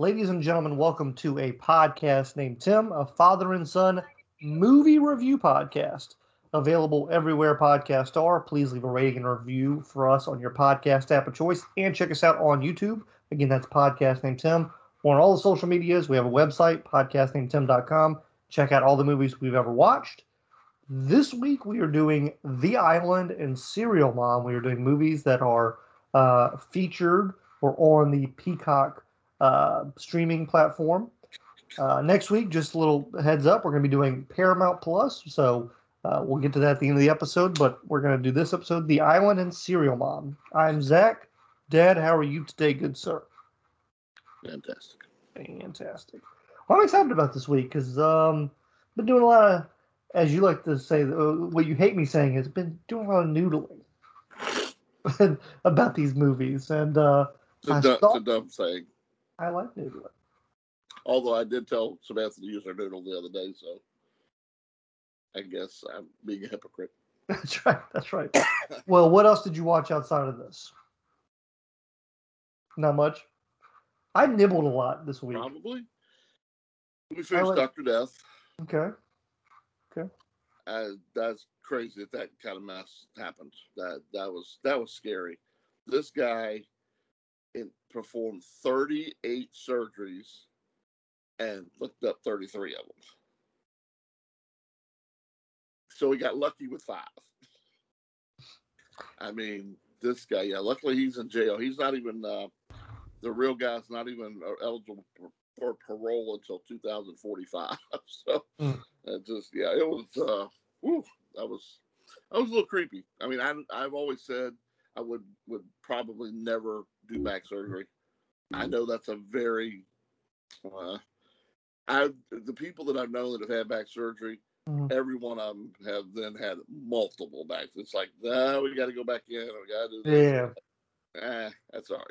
Ladies and gentlemen, welcome to a podcast named Tim, a father and son movie review podcast. Available everywhere podcasts are. Please leave a rating and review for us on your podcast app of choice and check us out on YouTube. Again, that's podcast named Tim. We're on all the social medias. We have a website, podcastnamedtim.com. Check out all the movies we've ever watched. This week we are doing The Island and Serial Mom. We are doing movies that are featured or on the Peacock streaming platform. Next week, just a little heads up, we're going to be doing Paramount Plus, so we'll get to that at the end of the episode, but we're going to do this episode, The Island and Serial Mom. I'm Zach. Dad, how are you today, good sir? Fantastic. Well, I'm excited about this week because been doing a lot of, as you like to say, what you hate me saying is been doing a lot of noodling about these movies, and It's a dumb saying. I like noodling. Although I did tell Samantha to use her noodle the other day, so I guess I'm being a hypocrite. That's right. Well, what else did you watch outside of this? Not much. I nibbled a lot this week. Probably. We finished Dr. Death. Okay. That's crazy that kind of mess happened. That was scary. This guy performed 38 surgeries and looked up 33 of them. So he got lucky with 5. I mean, this guy, luckily he's in jail. He's not even, the real guy's not even eligible for parole until 2045. So it was, that was a little creepy. I mean, I've always said I would probably never do back surgery. I know that's a very, the people that I've known that have had back surgery, every one of them have then had multiple backs. It's like, no, we got to go back in. We got to do this. Yeah. That's all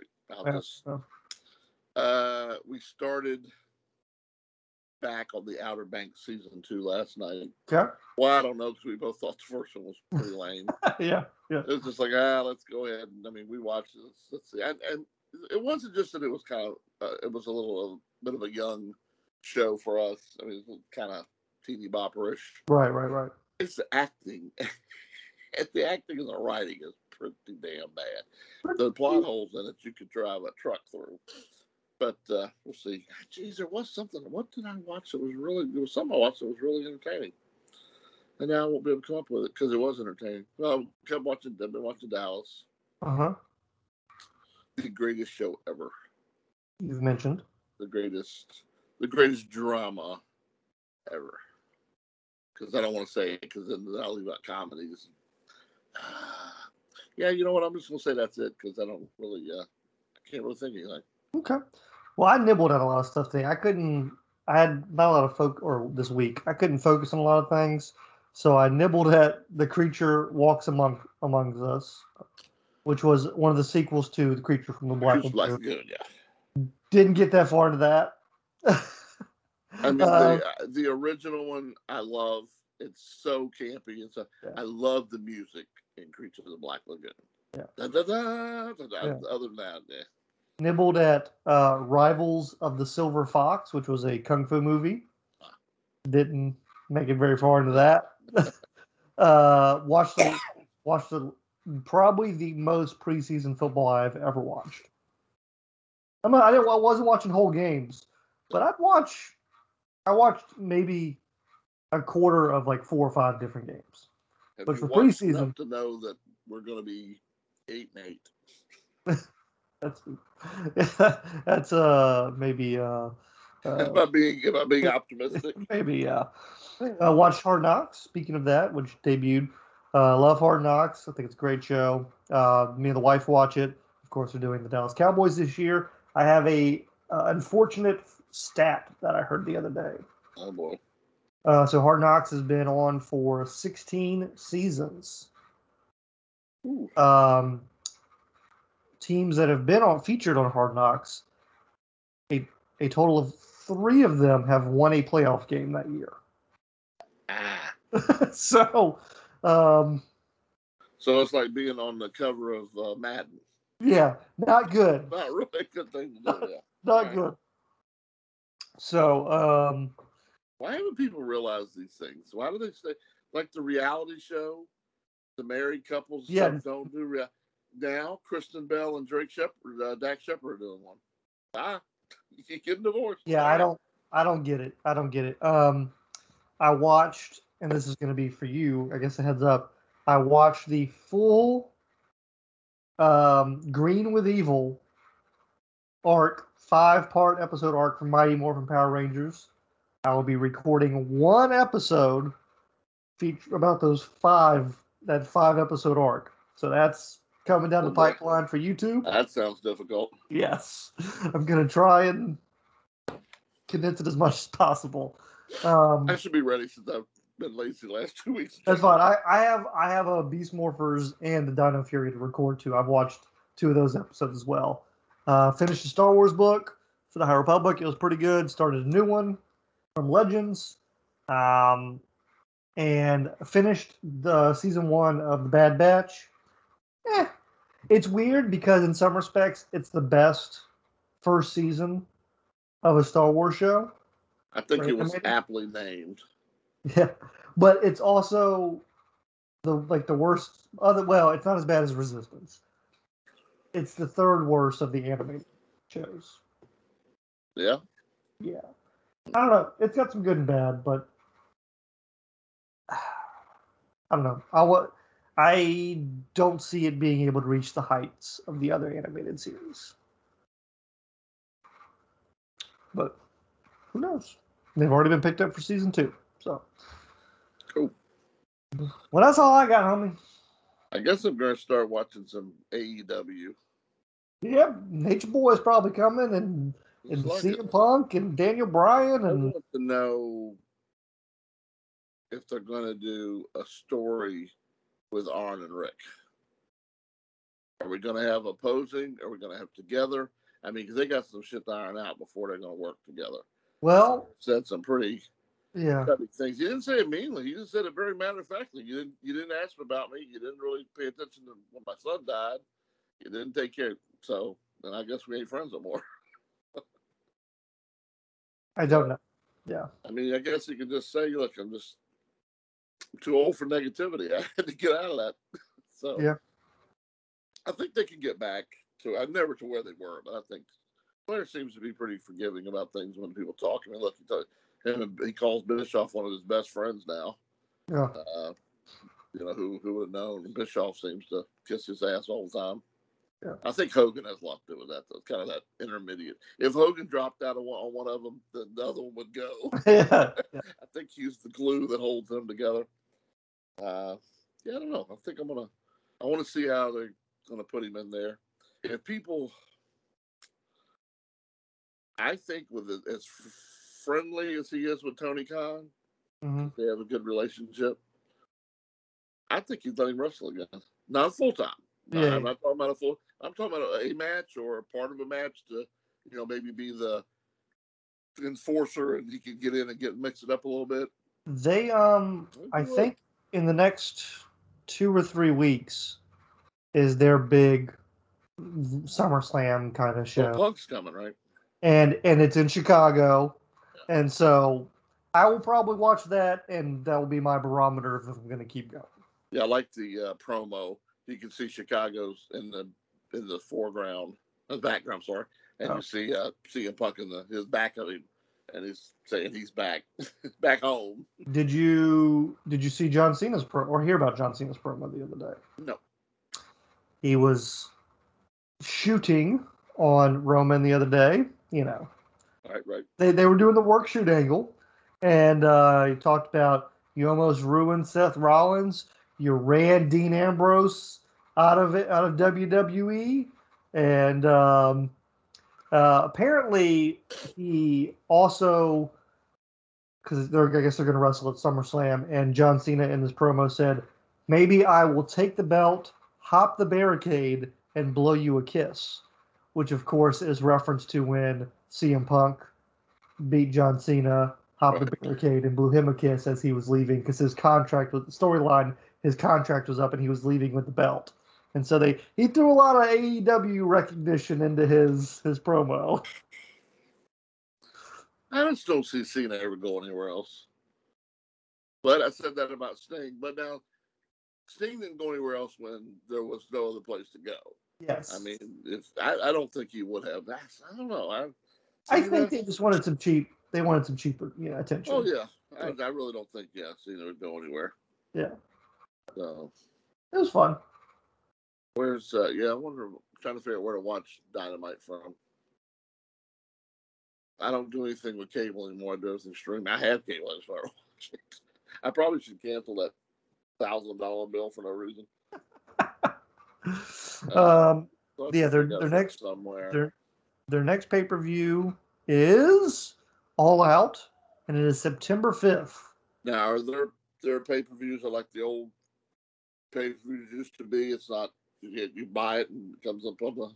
right. We started back on the Outer Banks season 2 last night. Okay. Well, I don't know, because we both thought the first one was pretty lame. Yeah. It was just like, let's go ahead. I mean, we watched this. Let's see. And it wasn't just that it was kind of, it was a bit of a young show for us. I mean, it was kind of teeny bopperish. Right. It's the acting. The acting and the writing is pretty damn bad. The plot holes in it, you could drive a truck through. But we'll see. Geez, there was something. What did I watch that was really, there was something I watched that was really entertaining. And now I won't be able to come up with it because it was entertaining. Well, I've been watching Dallas. The greatest show ever. You've mentioned. The greatest drama ever. Because I don't want to say it, because then I'll leave out comedies. Yeah, you know what? I'm just going to say that's it, because I don't really, I can't really think of anything. Okay. Well, I nibbled at a lot of stuff today. I had not a lot of this week. I couldn't focus on a lot of things. So I nibbled at The Creature Walks Among Us, which was one of the sequels to The Creature from the Black Lagoon. Yeah. Didn't get that far into that. I mean, the original one, I love. It's so campy and stuff. Yeah. I love the music in Creature of the Black Lagoon. Yeah. Other than that, yeah. Nibbled at Rivals of the Silver Fox, which was a kung fu movie. Didn't make it very far into that. Watched the probably the most preseason football I've ever watched. I wasn't watching whole games, but I watched maybe a quarter of like 4 or 5 different games. But for preseason, to know that we're going to be 8-8. That's maybe. Am I being optimistic? Maybe, yeah. Watched Hard Knocks. Speaking of that, which debuted. Love Hard Knocks. I think it's a great show. Me and the wife watch it. Of course, we're doing the Dallas Cowboys this year. I have a unfortunate stat that I heard the other day. Oh boy. So Hard Knocks has been on for 16 seasons. Ooh. Teams that have been featured on Hard Knocks, a total of 3 of them have won a playoff game that year. So it's like being on the cover of Madden. Yeah, not good. Not really a good thing to do. Yeah. Not good. So, why haven't people realized these things? Why do they say, like the reality show, the married couples yeah, stuff don't do now? Kristen Bell and Dax Shepard are doing one. You getting divorced? yeah, All right. I don't get it. I don't get it. I watched, and this is going to be for you. I guess a heads up. I watched the full Green with Evil arc, 5-part episode arc from Mighty Morphin Power Rangers. I will be recording one episode about that 5-episode arc. So that's coming down the pipeline for YouTube. That sounds difficult. Yes, I'm gonna try and condense it as much as possible. I should be ready since I've been lazy the last 2 weeks. That's fine. I have a Beast Morphers and the Dino Fury to record too. I've watched 2 of those episodes as well. Finished the Star Wars book for the High Republic. It was pretty good. Started a new one from Legends. And finished the season 1 of the Bad Batch. It's weird because in some respects it's the best first season of a Star Wars show. I think it was aptly named. Yeah, but it's also the worst. Well, it's not as bad as Resistance. It's the third worst of the animated shows. Yeah. Yeah. I don't know. It's got some good and bad, but I don't know. I don't see it being able to reach the heights of the other animated series. But who knows? They've already been picked up for season 2. So cool. Well, that's all I got, homie. I guess I'm going to start watching some AEW. Yep, Nature Boy is probably coming, and CM Punk and Daniel Bryan. And I want to know if they're going to do a story with Arn and Rick. Are we going to have opposing? Are we going to have together? I mean, because they got some shit to iron out before they're going to work together. Well, said some pretty cutting things. You didn't say it meanly. You just said it very matter of factly. You didn't ask about me. You didn't really pay attention to when my son died. You didn't take care. So then I guess we ain't friends no more. I don't know. Yeah. I mean, I guess you could just say, look, I'm too old for negativity. I had to get out of that. So yeah, I think they can get back to never to where they were, but I think Flair seems to be pretty forgiving about things when people talk. I mean, look, he calls Bischoff one of his best friends now. Yeah. Who would have known? Bischoff seems to kiss his ass all the time. Yeah. I think Hogan has a lot to do with that, though. It's kind of that intermediate. If Hogan dropped out on one of them, then the other one would go. Yeah. I think he's the glue that holds them together. I don't know. I want to see how they're going to put him in there. If people, I think with as friendly as he is with Tony Khan, they have a good relationship. I think he'd let him wrestle again. Not full time. Yeah. I'm not talking about I'm talking about a match or a part of a match to, maybe be the enforcer and he can get in and mix it up a little bit. They I think in the next 2 or 3 weeks is their big SummerSlam kind of show. Well, Punk's coming, right? And it's in Chicago. And so I will probably watch that, and that will be my barometer if I'm going to keep going. Yeah, I like the promo. You can see Chicago's in the foreground, the background, sorry, and you see CM Punk in his back of him, and he's saying he's back, back home. Did you see John Cena's promo or hear about John Cena's promo the other day? No. He was shooting on Roman the other day. Right. They were doing the work shoot angle, and he talked about you almost ruined Seth Rollins. You ran Dean Ambrose out of WWE, and apparently he also, because I guess they're going to wrestle at SummerSlam, and John Cena in this promo said, "Maybe I will take the belt, hop the barricade, and blow you a kiss," which of course is reference to when CM Punk beat John Cena, hopped the barricade, and blew him a kiss as he was leaving because his contract with the storyline. His contract was up and he was leaving with the belt. And so he threw a lot of AEW recognition into his promo. I just don't see Cena ever go anywhere else. But I said that about Sting. But now, Sting didn't go anywhere else when there was no other place to go. Yes. I mean, I don't think he would have. I don't know. I think they just wanted some cheap. They wanted some cheaper, attention. Oh yeah, I really don't think Cena would go anywhere. Yeah. So it was fun. Where's I wonder. I'm trying to figure out where to watch Dynamite from. I don't do anything with cable anymore. I do everything streaming. I have cable. I just start watching. I probably should cancel that $1,000 bill for no reason. Their next pay-per-view is All Out, and it is September 5th. Now, are their pay-per-views are like the old pay-per-views used to be? It's not you buy it and it comes up on the.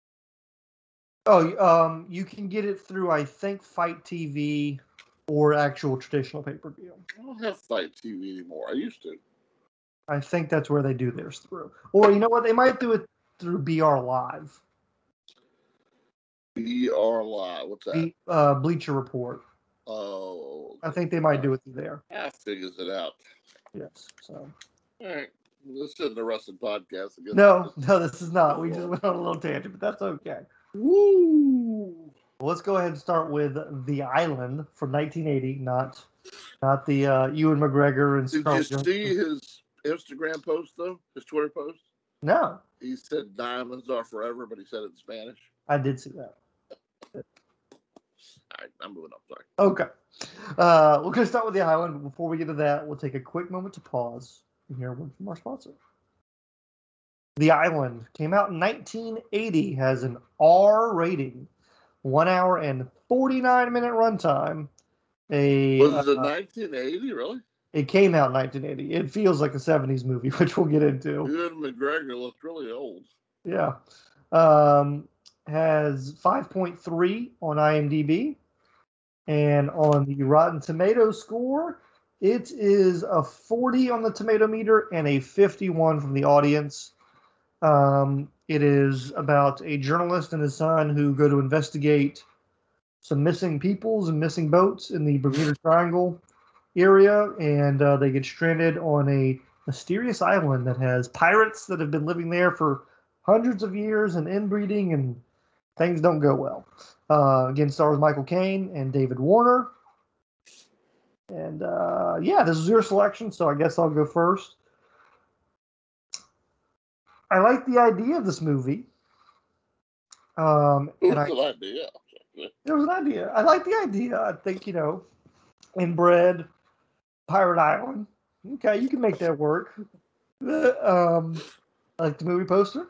Oh, you can get it through, I think, Fight TV or actual traditional pay-per-view. I don't have Fight TV anymore. I used to. I think that's where they do theirs through. Or you know what? They might do it through BR Live. BR Live. What's that? Bleacher Report. Oh. Okay. I think they might do it through there. That figures it out. Yes. So. All right. This isn't the Wrestling Podcast again. No, this is not. We just went on a little tangent, but that's okay. Woo! Well, let's go ahead and start with The Island from 1980, not the Ewan McGregor and. Did you see his Instagram post though? His Twitter post? No. He said diamonds are forever, but he said it in Spanish. I did see that. All right, I'm moving up. Sorry. Okay. We're going to start with The Island. Before we get to that, we'll take a quick moment to pause and hear a word from our sponsor. The Island came out in 1980, has an R rating, 1 hour and 49-minute runtime. Was it 1980, really? It came out in 1980. It feels like a 70s movie, which we'll get into. Ewan McGregor looked really old. Yeah. Has 5.3 on IMDb. And on the Rotten Tomatoes score, it is a 40 on the tomato meter and a 51 from the audience. It is about a journalist and his son who go to investigate some missing peoples and missing boats in the Bermuda Triangle area, and they get stranded on a mysterious island that has pirates that have been living there for hundreds of years and inbreeding, and things don't go well. Again, stars Michael Caine and David Warner. And this is your selection, so I guess I'll go first. I like the idea of this movie. It was an idea. It was an idea. I like the idea. I think, inbred pirate island. Okay, you can make that work. I like the movie poster.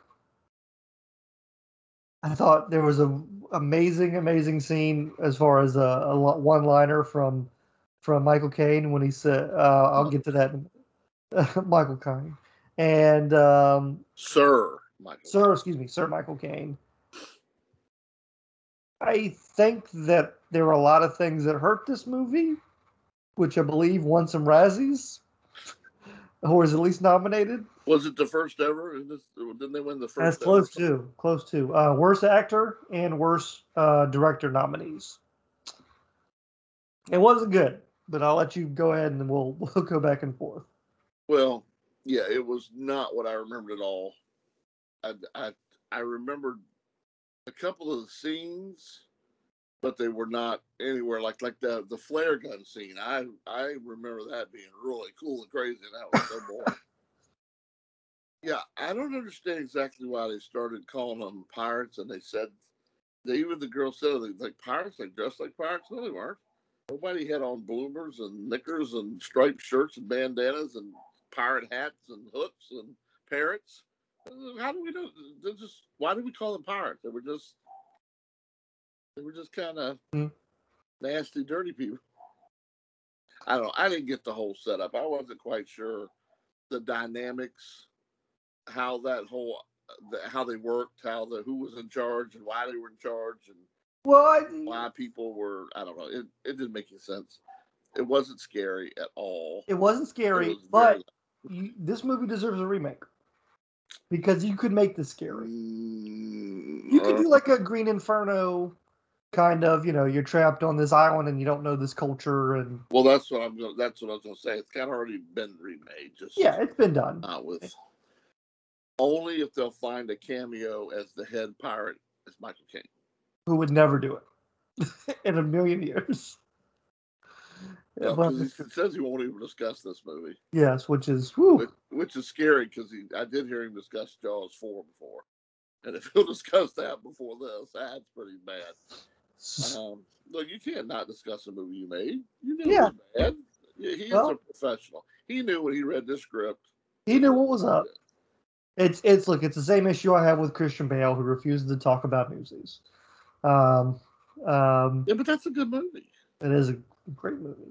I thought there was an amazing scene as far as a one-liner from Michael Caine when he said, I'll get to that in Michael Caine. And Sir Michael Caine. I think that there are a lot of things that hurt this movie, which I believe won some Razzies, or is at least nominated. Was it the first ever? Didn't they win the first? That's close to. Worst actor and worst director nominees. It wasn't good, but I'll let you go ahead and we'll go back and forth. Well, yeah, it was not what I remembered at all. I remembered a couple of the scenes, but they were not anywhere like the flare gun scene. I remember that being really cool and crazy, and that was so boring. Yeah, I don't understand exactly why they started calling them pirates, and they said even the girl said like pirates, they dressed like pirates. No, they weren't. Nobody had on bloomers and knickers and striped shirts and bandanas and pirate hats and hooks and parrots. How do we know? Why do we call them pirates? They were just kind of nasty, dirty people. I don't know. I didn't get the whole setup. I wasn't quite sure the dynamics, how they worked, who was in charge and why they were in charge, and why people were. I don't know. It didn't make any sense. It wasn't scary at all. It wasn't scary, but this movie deserves a remake. Because you could make this scary. You could do like a Green Inferno kind of, you're trapped on this island and you don't know this culture. And well, that's what I was gonna say. It's kind of already been remade. Yeah, it's been done. Not with only if they'll find a cameo as the head pirate as Michael Caine, who would never do it in a million years. Because he says he won't even discuss this movie. Yes, which is scary because I did hear him discuss Jaws 4 before, and if he'll discuss that before this, that's pretty bad. Look, you can't not discuss a movie you made. You knew it was bad. Yeah, he is a professional. He knew when he read the script. He knew what was up. It's the same issue I have with Christian Bale, who refuses to talk about Newsies. Yeah, but that's a good movie. It is a great movie.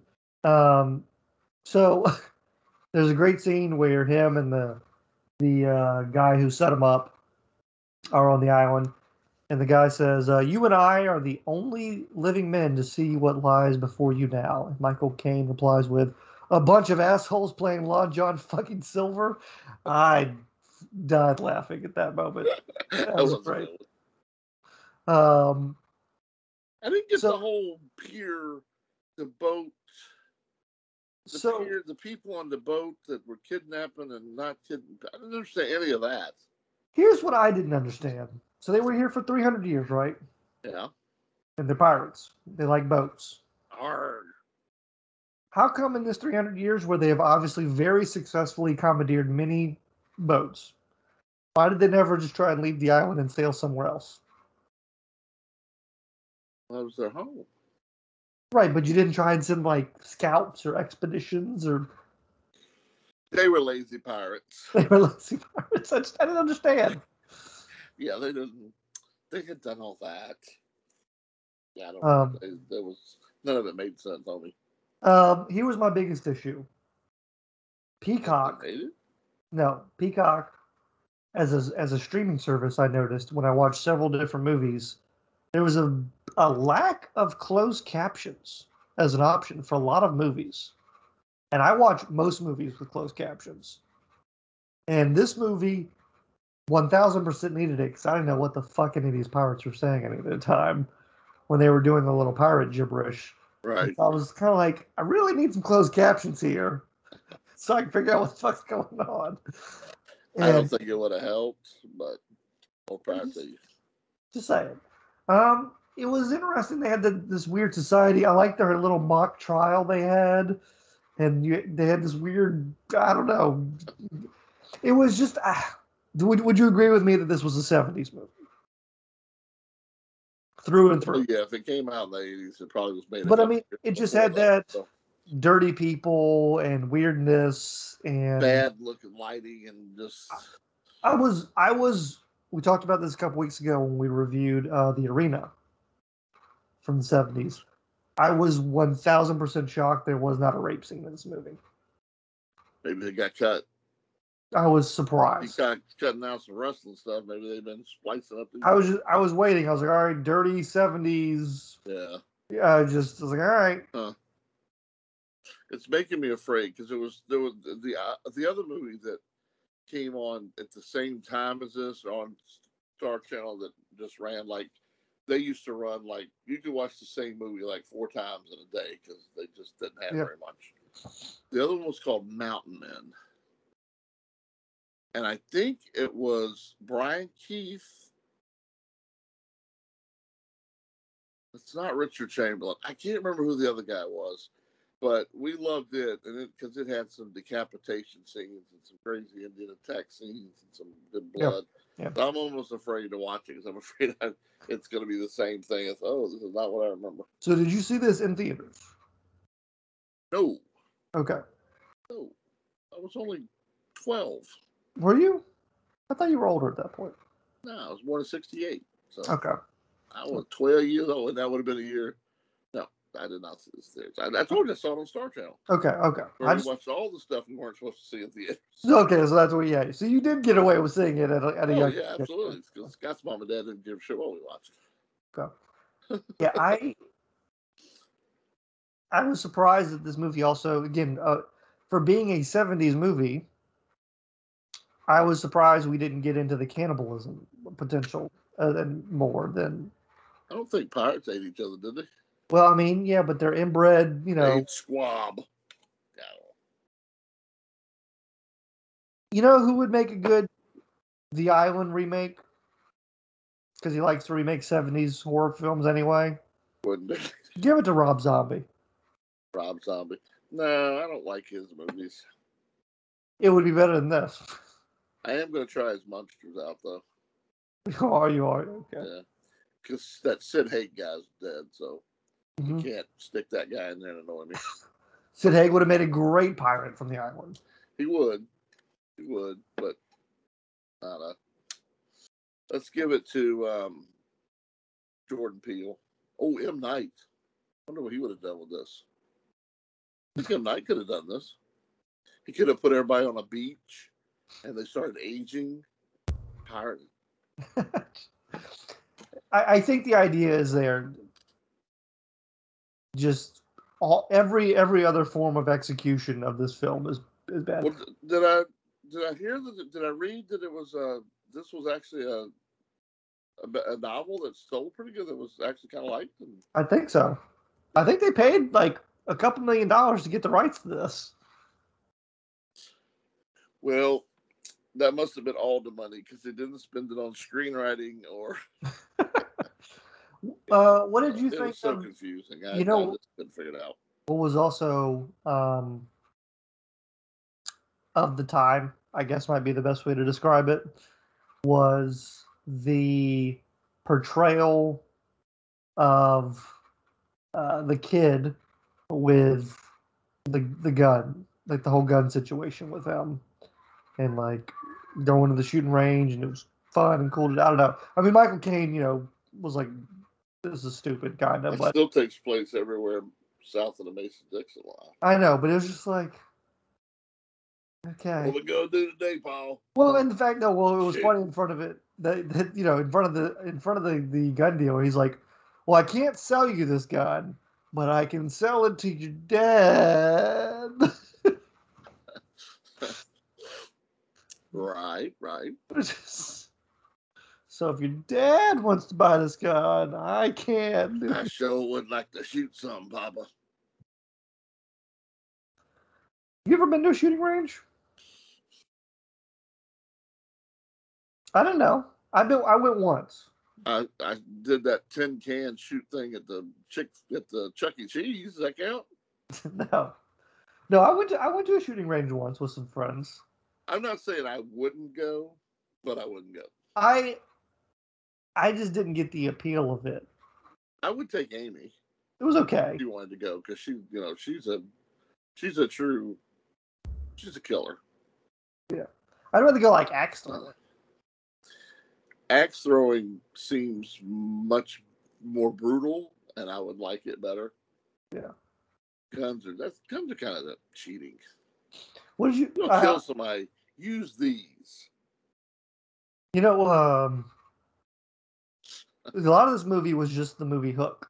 So there's a great scene where him and the guy who set him up are on the island, and the guy says, "You and I are the only living men to see what lies before you now." And Michael Caine replies with, "A bunch of assholes playing Long John fucking Silver." I died laughing at that moment. That was great. I didn't get the whole pier, the boat. The people on the boat that were kidnapping and not kidnapping. I didn't understand any of that. Here's what I didn't understand. So they were here for 300 years, right? Yeah. And they're pirates. They like boats. Arrgh. How come in this 300 years where they have obviously very successfully commandeered many boats, why did they never just try and leave the island and sail somewhere else? Well, that was their home. Right, but you didn't try and send scouts or expeditions or. They were lazy pirates. They were lazy pirates. I didn't understand. Yeah, they didn't. They had done all that. Yeah, I don't know. There was none of it made sense on me. Here was my biggest issue. Peacock. No, Peacock. As a streaming service, I noticed when I watched several different movies, there was a lack of closed captions as an option for a lot of movies. And I watch most movies with closed captions. And this movie 1000% needed it because I didn't know what the fuck any of these pirates were saying any of the time when they were doing the little pirate gibberish. Right. So I was kind of like, I really need some closed captions here so I can figure out what the fuck's going on. And I don't think it would have helped, but I'll try to see. Just saying. It was interesting. They had this weird society. I liked their little mock trial they had. And they had this weird, I don't know. It was just, would you agree with me that this was a 70s movie? Through and through. Yeah, if it came out in the 80s, it probably was made. But I mean, it just had that dirty people and weirdness and bad looking lighting and just. We talked about this a couple weeks ago when we reviewed The Arena from the 70s. I was 1000% shocked there was not a rape scene in this movie. Maybe they got cut. I was surprised. He got cutting out some wrestling stuff. Maybe they've been splicing up. I was waiting. I was like, all right, dirty 70s. Yeah. I was like, all right. Huh. It's making me afraid because there was the other movie that came on at the same time as this on Star Channel that just ran they used to run you could watch the same movie 4 times in a day because they just didn't have very much. The other one was called Mountain Men. And I think it was Brian Keith. It's not Richard Chamberlain. I can't remember who the other guy was, but we loved it, and because it had some decapitation scenes and some crazy Indian attack scenes and some good blood. Yeah. But I'm almost afraid to watch it because I'm afraid it's going to be the same thing as this is not what I remember. So did you see this in theaters? No. Okay. No, I was only 12. Were you? I thought you were older at that point. No, I was born in 1968. So okay. I was 12 years old, and that would have been a year. No, I did not see this theaters. I told you I saw it on Star Channel. Okay. I watched all the stuff we weren't supposed to see in theaters. Okay, so that's what. Yeah. So you did get away with seeing it at a young age. Yeah, absolutely. Because Scott's mom and dad didn't give a shit what we watched. Okay. Yeah, I was surprised that this movie also, again, for being a 70s movie, I was surprised we didn't get into the cannibalism potential more than I don't think pirates ate each other, did they? Well, I mean, yeah, but they're inbred, you know. They ate squab. Yeah. You know who would make a good The Island remake? Because he likes to remake 70s horror films anyway. Wouldn't they? Give it to Rob Zombie. Rob Zombie. No, I don't like his movies. It would be better than this. I am going to try his Monsters out, though. Oh, you are? Okay. Yeah. Because that Sid Haig guy's dead, so you can't stick that guy in there and annoy me. Sid Haig would have made a great pirate from The Island. He would. But I don't know. Let's give it to Jordan Peele. Oh, M. Night. I wonder what he would have done with this. I think M. Night could have done this. He could have put everybody on a beach, and they started aging. Pirating. I think the idea is there. Just every other form of execution of this film is bad. Well, did I hear that? Did I read that it was this was actually a novel that sold pretty good? That was actually kind of liked. I think so. I think they paid like a couple $1 million to get the rights to this. Well, that must have been all the money because they didn't spend it on screenwriting or. What did you think? It was so confusing. I just couldn't figure it out. What was also of the time, I guess might be the best way to describe it, was the portrayal of the kid with the gun, like the whole gun situation with him, and like going to the shooting range, and it was fun and cool. I don't know. I mean, Michael Caine, was like, this is stupid, kind of. It still takes place everywhere south of the Mason-Dixon line. I know, but it was just like, okay. What we gonna do today, Paul? Well, in fact, no. Well, it was funny in front of it. In front of the gun dealer, he's like, "Well, I can't sell you this gun, but I can sell it to your dad." Right. So if your dad wants to buy this gun, I can. I sure would like to shoot some, Papa. You ever been to a shooting range? I don't know. I went once. I did that tin can shoot thing at the Chuck E. Cheese. Does that count? No. I went to a shooting range once with some friends. I'm not saying I wouldn't go, but I wouldn't go. I just didn't get the appeal of it. I would take Amy. It was okay. She wanted to go because she's a killer. Yeah, I'd rather go like axe throwing. Axe throwing seems much more brutal, and I would like it better. Yeah, guns are kind of cheating. What did you? Kill somebody. Use these. A lot of this movie was just the movie Hook.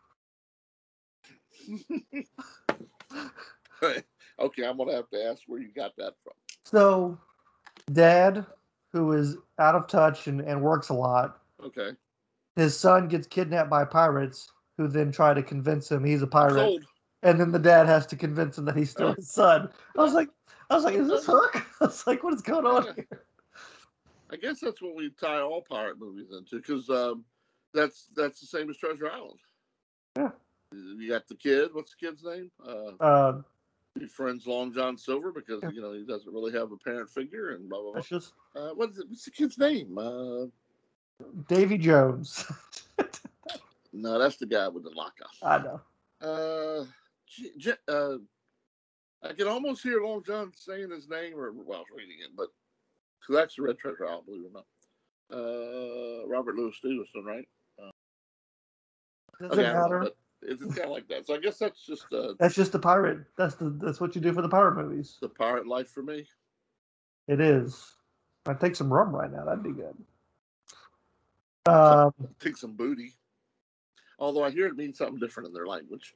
Okay, I'm gonna have to ask where you got that from. So, Dad, who is out of touch and works a lot. Okay. His son gets kidnapped by pirates, who then try to convince him he's a pirate. Sold. And then the dad has to convince him that he's still his son. I was like, is this Hook? I was like, what is going on here? I guess that's what we tie all pirate movies into, because that's the same as Treasure Island. Yeah. You got the kid. What's the kid's name? He friends Long John Silver because he doesn't really have a parent figure and blah blah blah. That's just what's the kid's name? Davy Jones. No, that's the guy with the lockup. I know. I can almost hear Long John saying his name, while I was reading it, but because that's the Red Treasure Island, believe it or not. Robert Louis Stevenson, right? Doesn't matter. But it's kind of like that. So I guess that's just the pirate. That's what you do for the pirate movies. The pirate life for me. It is. I'd take some rum right now. That'd be good. Take some booty. Although I hear it means something different in their language.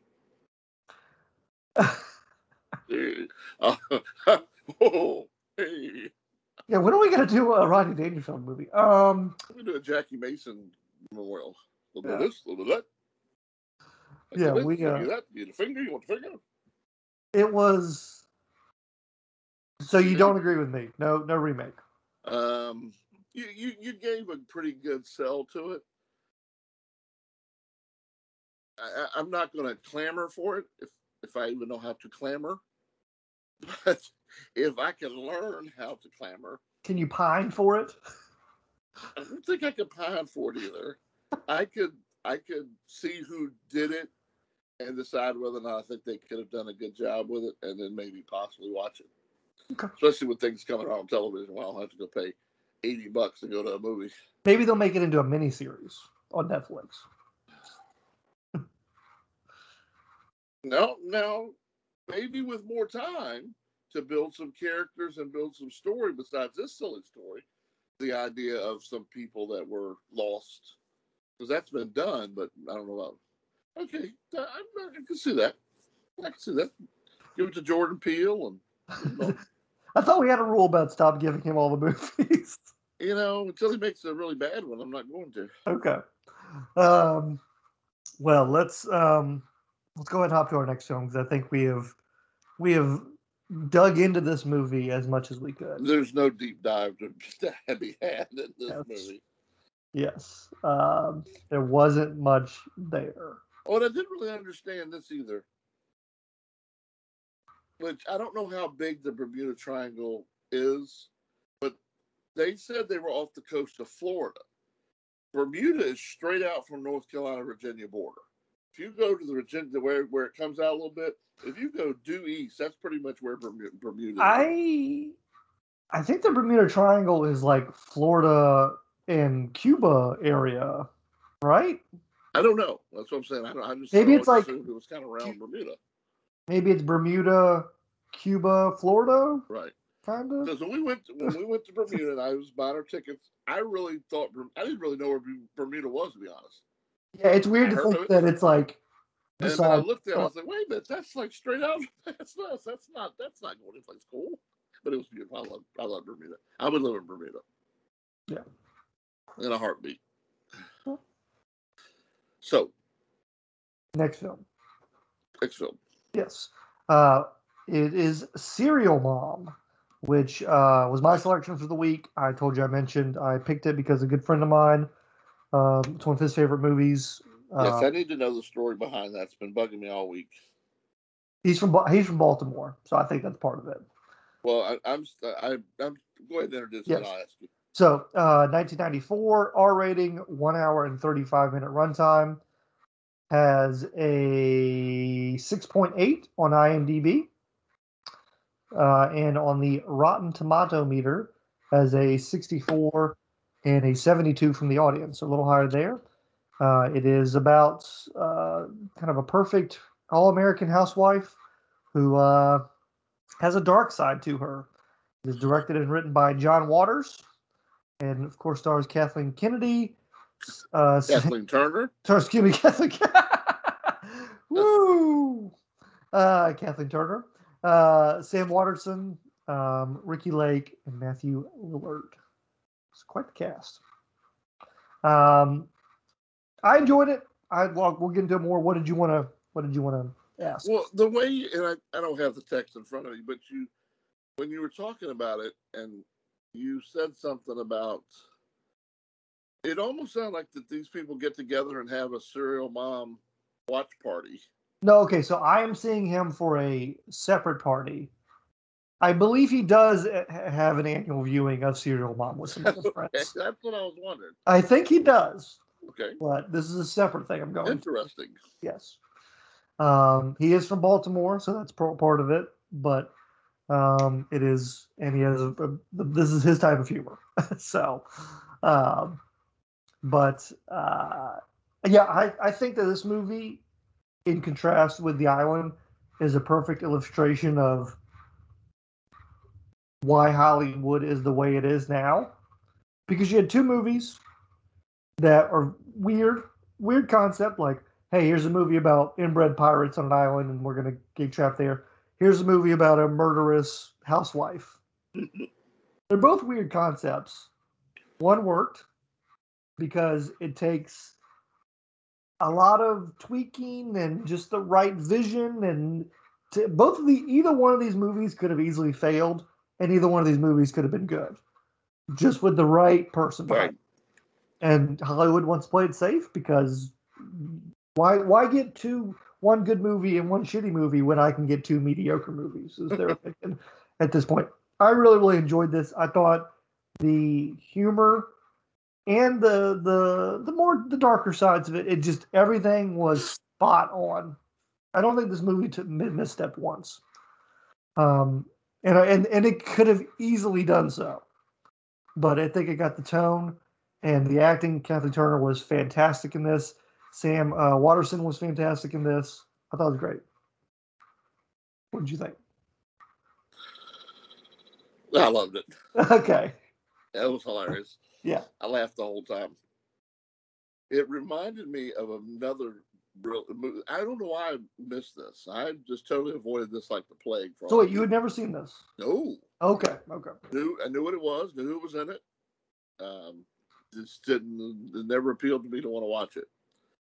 Oh, hey. Yeah, when are we gonna do a Rodney Dangerfield movie? We do a Jackie Mason memorial. little this, a little that. Yeah, we give you that. You need a finger. You want the finger? It was. So you don't agree with me? No remake. You gave a pretty good sell to it. I'm not going to clamor for it if I even know how to clamor. But if I can learn how to clamor, can you pine for it? I don't think I could pine for it either. I could see who did it and decide whether or not I think they could have done a good job with it, and then maybe possibly watch it. Okay. Especially with things coming out on television. Well, I'll have to go pay $80 to go to a movie. Maybe they'll make it into a miniseries on Netflix. No, maybe with more time to build some characters and build some story besides this silly story. The idea of some people that were lost, because that's been done, but I don't know about. Okay, I can see that. I can see that. Give it to Jordan Peele and. I thought we had a rule about stop giving him all the movies. Until he makes a really bad one, I'm not going to. Okay. Well, let's go ahead and hop to our next film, because I think we have dug into this movie as much as we could. There's no deep dive to be had in this movie. Yes. There wasn't much there. Oh, and I didn't really understand this either. Which I don't know how big the Bermuda Triangle is, but they said they were off the coast of Florida. Bermuda is straight out from North Carolina, Virginia border. If you go to the Virginia, where it comes out a little bit, if you go due east, that's pretty much where Bermuda is. I think the Bermuda Triangle is like Florida and Cuba area, right? I don't know. That's what I'm saying. I just maybe it's like it was kind of around Bermuda. Maybe it's Bermuda, Cuba, Florida. Right. Kind of. Because when we went to Bermuda and I was buying our tickets, I didn't really know where Bermuda was, to be honest. Yeah, it's weird to think that it's like. And then I looked at it, I was like, wait a minute, that's like straight out. That's not going anyplace cool. But it was beautiful. I love Bermuda. I would live in Bermuda. Yeah. In a heartbeat. So. Next film. Yes. It is Serial Mom, which was my selection for the week. I told you I picked it because a good friend of mine, it's one of his favorite movies. Yes, I need to know the story behind that. It's been bugging me all week. He's from Baltimore, so I think that's part of it. Well, I'm go ahead and introduce it, and I'll ask you. So, 1994, R rating, 1 hour and 35-minute runtime. Has a 6.8 on IMDb. And on the Rotten Tomato meter, has a 64 and a 72 from the audience, a little higher there. It is about kind of a perfect all-American housewife who has a dark side to her. It is directed and written by John Waters, and of course stars Kathleen Kennedy. Kathleen Turner. Excuse me, Kathleen. Woo! Kathleen Turner, Sam Waterston, Ricky Lake, and Matthew Lillard. It's quite the cast. I enjoyed it. We'll get into it more. What did you want to ask? Well, the way, and I don't have the text in front of me, but when you were talking about it, and you said something about, it almost sounded like that these people get together and have a Serial Mom watch party. No, okay, so I am seeing him for a separate party. I believe he does have an annual viewing of Serial Mom with some of his friends. That's what I was wondering. I think he does. Okay. But this is a separate thing I'm going Interesting. To. Yes. He is from Baltimore, so that's part of it. But it is, and he has this is his type of humor. So, yeah, I think that this movie, in contrast with The Island, is a perfect illustration of why Hollywood is the way it is now. Because you had two movies that are weird concept, like, hey, here's a movie about inbred pirates on an island and we're going to get trapped there. Here's a movie about a murderous housewife. They're both weird concepts. One worked because it takes a lot of tweaking and just the right vision. And either one of these movies could have easily failed, and either one of these movies could have been good, just with the right person behind. Right. And Hollywood wants to play it safe because why get one good movie and one shitty movie when I can get two mediocre movies? Is their opinion at this point? I really, really enjoyed this. I thought the humor and the darker sides of it, it just everything was spot on. I don't think this movie misstepped once, and it could have easily done so, but I think it got the tone and the acting. Kathleen Turner was fantastic in this. Sam Waterston was fantastic in this. I thought it was great. What did you think? I loved it. Okay. It was hilarious. Yeah. I laughed the whole time. It reminded me of another movie. I don't know why I missed this. I just totally avoided this like the plague. So wait, you had never seen this? No. Okay. I knew what it was. Knew who was in it. Just didn't. It never appealed to me to want to watch it.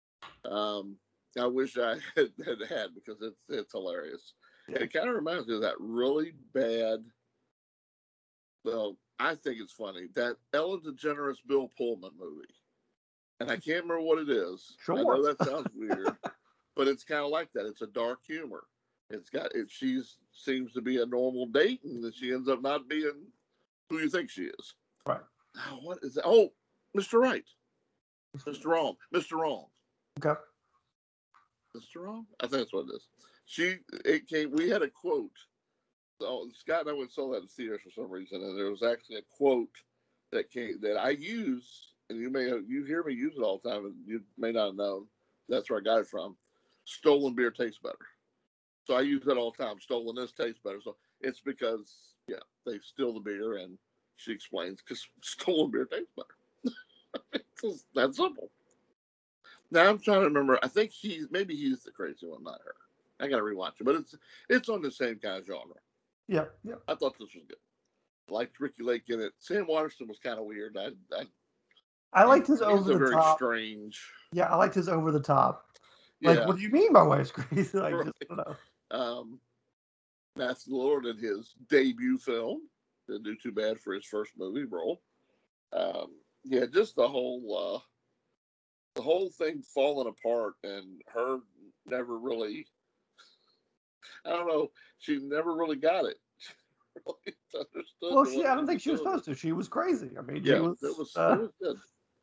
I wish I had because it's hilarious. Yeah. It kind of reminds me of that really bad. Well, I think it's funny that Ellen DeGeneres Bill Pullman movie, and I can't remember what it is. Sure. I know that sounds weird, but it's kind of like that. It's a dark humor. She seems to be a normal date, and then she ends up not being who you think she is. Right. Oh, what is that? Oh, Mr. Right. Mr. Wrong. Mr. Wrong. Okay. Mr. Wrong? I think that's what it is. We had a quote. So Scott and I went and saw that in theaters for some reason, and there was actually a quote that I use, and you hear me use it all the time, and you may not have known that's where I got it from. Stolen beer tastes better. So I use that all the time. Stolen this tastes better. So it's because they steal the beer, and she explains because stolen beer tastes better. It's just that simple. Now I'm trying to remember. I think he's the crazy one, not her. I gotta rewatch it, but it's on the same kind of genre. Yeah. I thought this was good. I liked Ricky Lake in it. Sam Waterston was kind of weird. I liked his over the very top. Strange. Yeah, I liked his over the top. Like, what do you mean my wife's crazy? Like, right. Just, Matthew Lillard in his debut film didn't do too bad for his first movie role. Just the whole thing falling apart and her never really. I don't know. She never really got it. She really understood. Well, I don't think she was supposed to. She was crazy. I mean, it was good.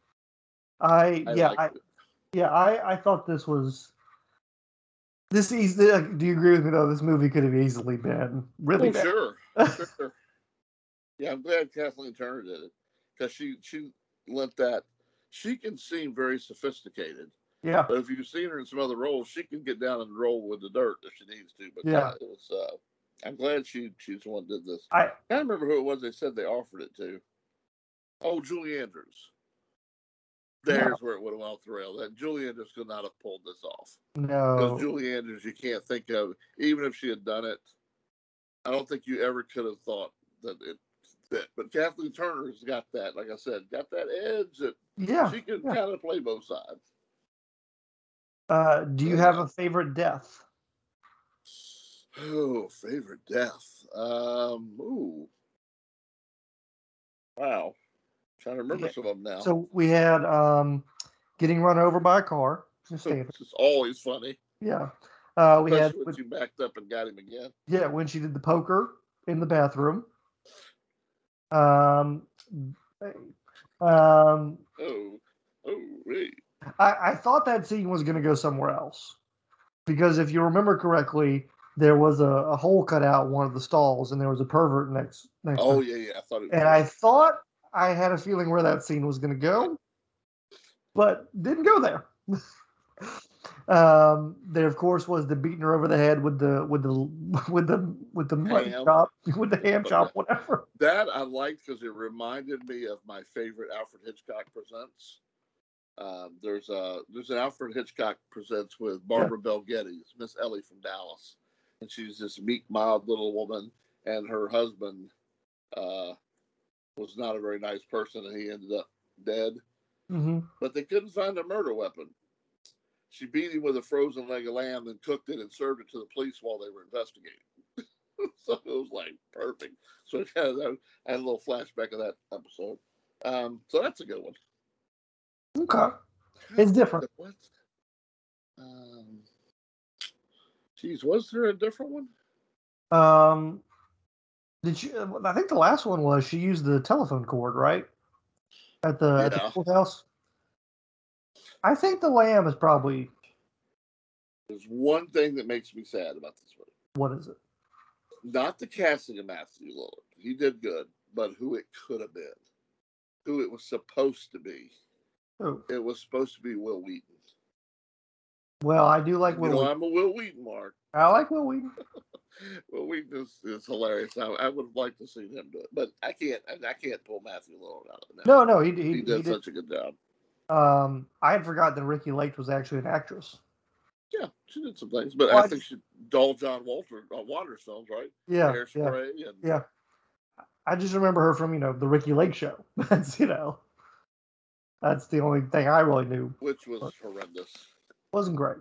I thought this was this easy. Do you agree with me though? This movie could have easily been really bad. Sure. Yeah, I'm glad Kathleen Turner did it because she lent that. She can seem very sophisticated. Yeah. But if you've seen her in some other roles, she can get down and roll with the dirt if she needs to. But it was. I'm glad she's the one that did this. I can't remember who it was they said they offered it to. Oh, Julie Andrews. There's where it would have went off the rail. That Julie Andrews could not have pulled this off. No. Because Julie Andrews, you can't think of, even if she had done it, I don't think you ever could have thought that it fit. But Kathleen Turner's got that, like I said, got that edge that she can kind of play both sides. Do you have a favorite death? Oh, favorite death. Wow. I'm trying to remember some of them now. So we had getting run over by a car. It's always funny. Yeah. We had when she backed up and got him again. Yeah, when she did the poker in the bathroom. Wait. I thought that scene was going to go somewhere else because if you remember correctly, there was a hole cut out in one of the stalls, and there was a pervert next. Oh yeah. I thought I had a feeling where that scene was going to go, but didn't go there. There of course was the beating her over the head with the mutton chop, with the ham chop, whatever. That I liked because it reminded me of my favorite Alfred Hitchcock Presents. There's an Alfred Hitchcock Presents with Barbara Bel Geddes, Miss Ellie from Dallas, and she's this meek, mild little woman, and her husband was not a very nice person, and he ended up dead. Mm-hmm. But they couldn't find a murder weapon. she beat him with a frozen leg of lamb, then cooked it and served it to the police while they were investigating. So it was like perfect. So I had a little flashback of that episode. So that's a good one. Okay. It's different. What? Geez, was there a different one? Did she? I think the last one was she used the telephone cord, right? At the courthouse. I think the lamb is probably. There's one thing that makes me sad about this movie. What is it? Not the casting of Matthew Lillard. He did good, but who it could have been. Who it was supposed to be. Who? It was supposed to be Will Wheaton. Well, I do like Will Wheaton. I'm a Will Wheaton mark. I like Will Wheaton. Will Wheaton is hilarious. I would have liked to see him do it, but I can't pull Matthew Lillard out of it. No, he did such a good job. I had forgotten that Ricky Lake was actually an actress. Yeah, she did some things, but I think she dolled John Waters films, right? Yeah, Hairspray yeah. I just remember her from the Ricky Lake show. That's that's the only thing I really knew. Which was horrendous. Wasn't great.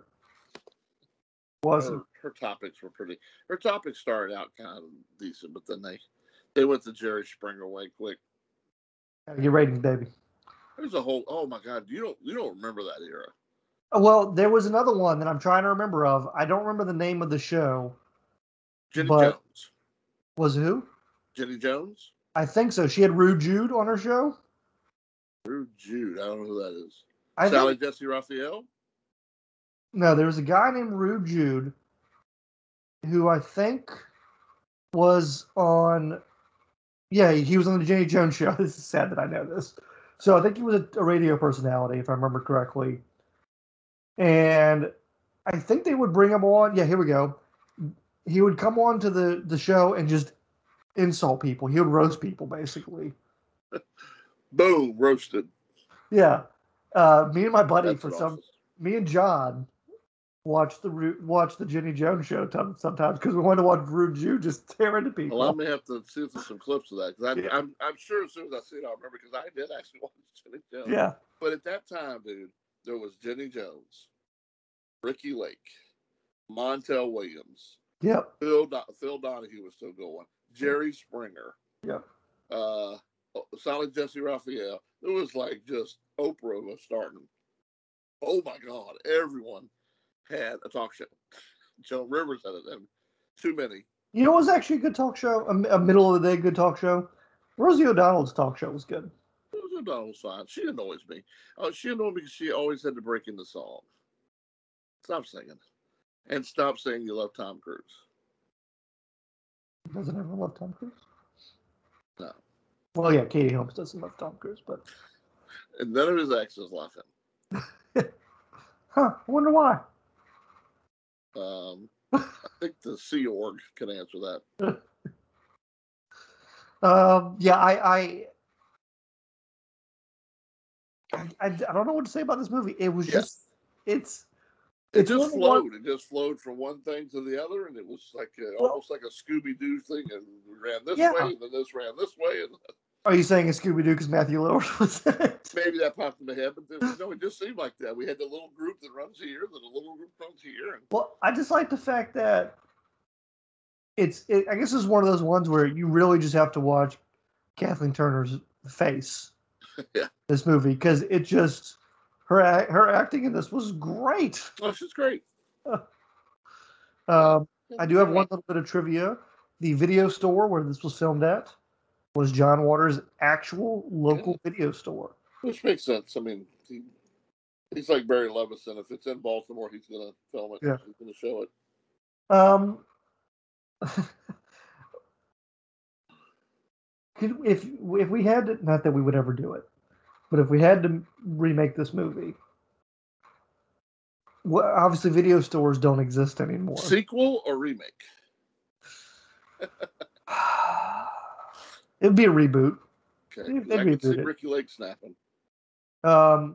Her topics were pretty. Her topics started out kind of decent, but then they went the Jerry Springer way quick. Your ratings, baby. There's a whole. Oh my God, you don't remember that era? Well, there was another one that I'm trying to remember of. I don't remember the name of the show. Jenny Jones. Was who? Jenny Jones? I think so. She had Rue Jude on her show. Rue Jude. I don't know who that is. Sally Jesse Raphael? No, there was a guy named Rue Jude who I think was on... Yeah, he was on the Jenny Jones show. This is sad that I know this. So I think he was a radio personality, if I remember correctly. And I think they would bring him on. Yeah, here we go. He would come on to the show and just insult people. He would roast people, basically. Boom, roasted. Yeah. Me and my buddy, me and John watch the Jenny Jones show sometimes because we wanted to watch Rue Jude just tear into people. Well, I may have to see if there's some clips of that because I'm sure as soon as I see it, I'll remember because I did actually watch Jenny Jones. Yeah. But at that time, dude, there was Jenny Jones, Ricky Lake, Montel Williams. Yep. Phil Donahue was still going. Jerry Springer. Yep. Sally Jesse Raphael. It was like just Oprah was starting. Oh my God! Everyone had a talk show. Joan Rivers had it. Too many. You know, it was actually a good talk show. A middle of the day good talk show. Rosie O'Donnell's talk show was good. Rosie O'Donnell was fine. She annoys me. She annoyed me because she always had to break into song. Stop singing. And stop saying you love Tom Cruise. Doesn't everyone love Tom Cruise? No. Well, yeah, Katie Holmes doesn't love Tom Cruise, but... And none of his exes love him. Huh, I wonder why. I think the Sea Org can answer that. Yeah, I don't know what to say about this movie. It was just... It just flowed. It just flowed from one thing to the other, and it was like almost like a Scooby-Doo thing. And we ran this way, and then this ran this way. And are you saying a Scooby-Doo because Matthew Lillard was in it? Maybe that popped in my head, but it just seemed like that. We had the little group that runs here, then a little group runs here. Well, I just like the fact that I guess it's one of those ones where you really just have to watch Kathleen Turner's face. Yeah. This movie, because it just... Her acting in this was great. Oh, she's great. I do have one little bit of trivia. The video store where this was filmed at was John Waters' actual local video store. Which makes sense. I mean, he's like Barry Levinson. If it's in Baltimore, he's going to film it. Yeah. He's going to show it. If we had to, not that we would ever do it, but if we had to remake this movie, well, obviously video stores don't exist anymore. Sequel or remake? It'd be a reboot. Okay. I can see Ricky Lake snapping. I